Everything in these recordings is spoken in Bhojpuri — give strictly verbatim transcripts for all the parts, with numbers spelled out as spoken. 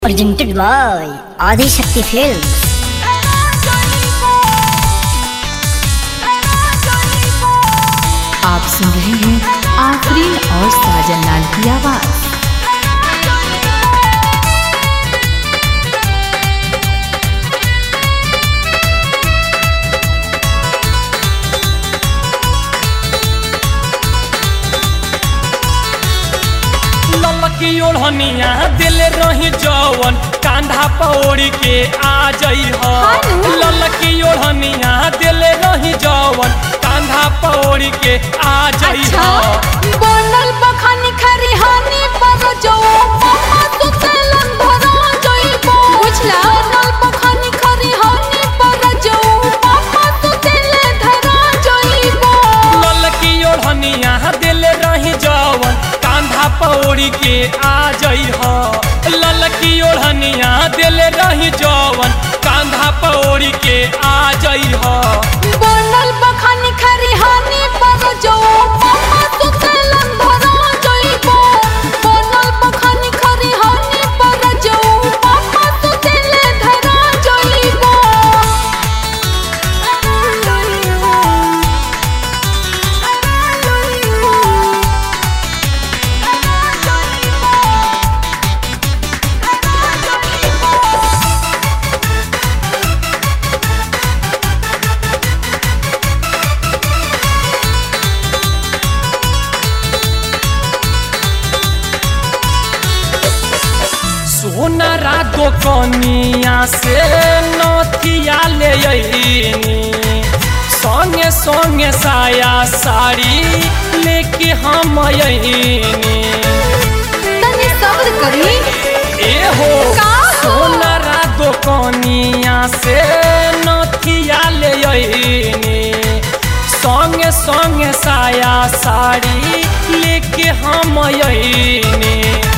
Presented by Adi Shakti Films. आप सुन रहे हैं आफरीन और साजन लाल की आवाज। ललकी ओढ़निया दिल रही जवन कांधा पौड़ी के आ जई हो। ललकी ओढ़निया दिल रही जवन कांधा पौड़ी के आ जई हो। बनल बखानी खरिहानी पर जो मामा तो तेलन भरा जइबो बुझला। बनल बखानी खरिहानी पर जो मामा तो तेले धरा जइबो। ललकी ओढ़निया दिल रही जवन कांधा पौड़ी के आ जई हो। ललकी ओढ़निया दिल रही जवन कांधा पौड़ी के आ जई हो। बनल बखानी खरिहानी पर जो मामा तो तेलन भरा जइबो। बनल बखानी खरिहानी पर जो मामा तो तेले धरा जइबो। सोनारा दोकनिया से नथिया ले अइनी। संगे संगे साया साड़ी लेके हम अइनी। तनी सब्र करी ए हो का हो? सोनारा दोकनिया से नथिया ले अइनी। संगे संगे साया साड़ी लेके हम अइनी।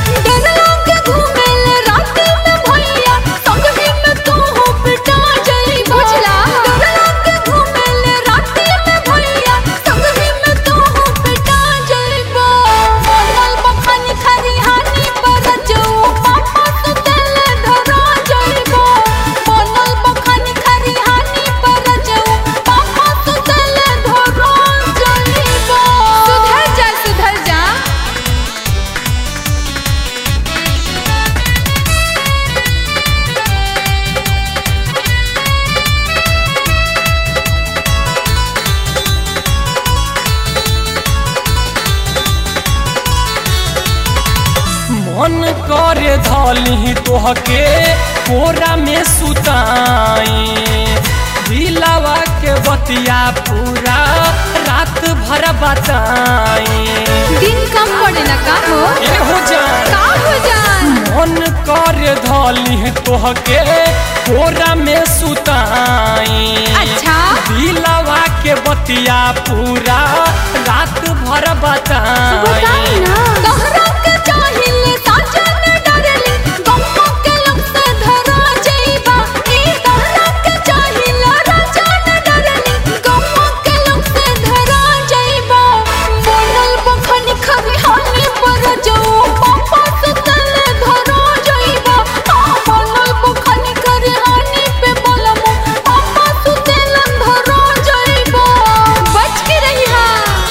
मन करे धली तोहके कोरा में सुताई। दिलावा के बतिया पूरा रात भर बताई। दिन कम पड़े ना का हो ए हो जान का हो जान। मन करे धली तोहके कोरा में सुताई। अच्छा दिलावा के बतिया पूरा रात भर बताई। बताई ना तोहरा के चाहिए साजन डरली गम्मा के लग से धरा जइबा। ए तोहरा के चाहिए राजन डरली गम्मा के लग से धरा जइबा। बनल बखनी खरिहानी पर जो पापा से तले धरा जइबा। हां बनल बखनी खरिहानी पे बोलमो पापा से तले धरा जइबा। बच के रही हां।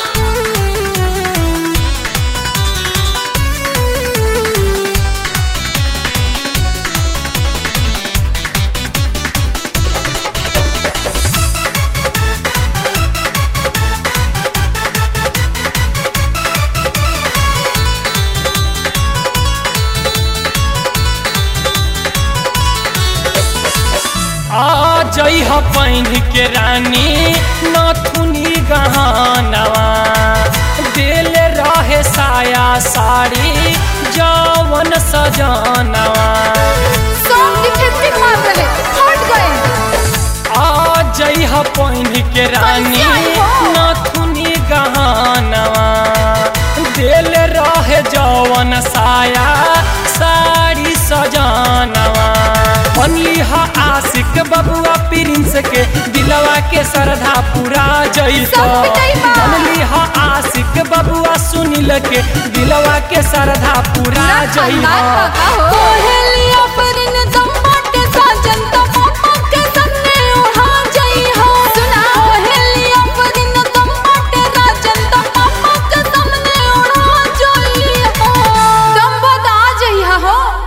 आ जई ह पैन के रानी नथुनी गहनवा। दिल रहे साया साड़ी जवन सजनवा। सब डिफेक्टिव मार रहे हट गए। आ जई ह पैन के रानी नथुनी गहनवा। दिल रहे जवन साया साड़ी सजनवा। बनली हा आशिक बबुआ प्रिंस के दिलवा के श्रद्धा पूरा जइतो। बनली हा आशिक बबुआ सुनील के दिलवा के श्रद्धा पूरा जइतो। कोहेलिया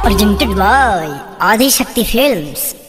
presented by Adi Shakti Films.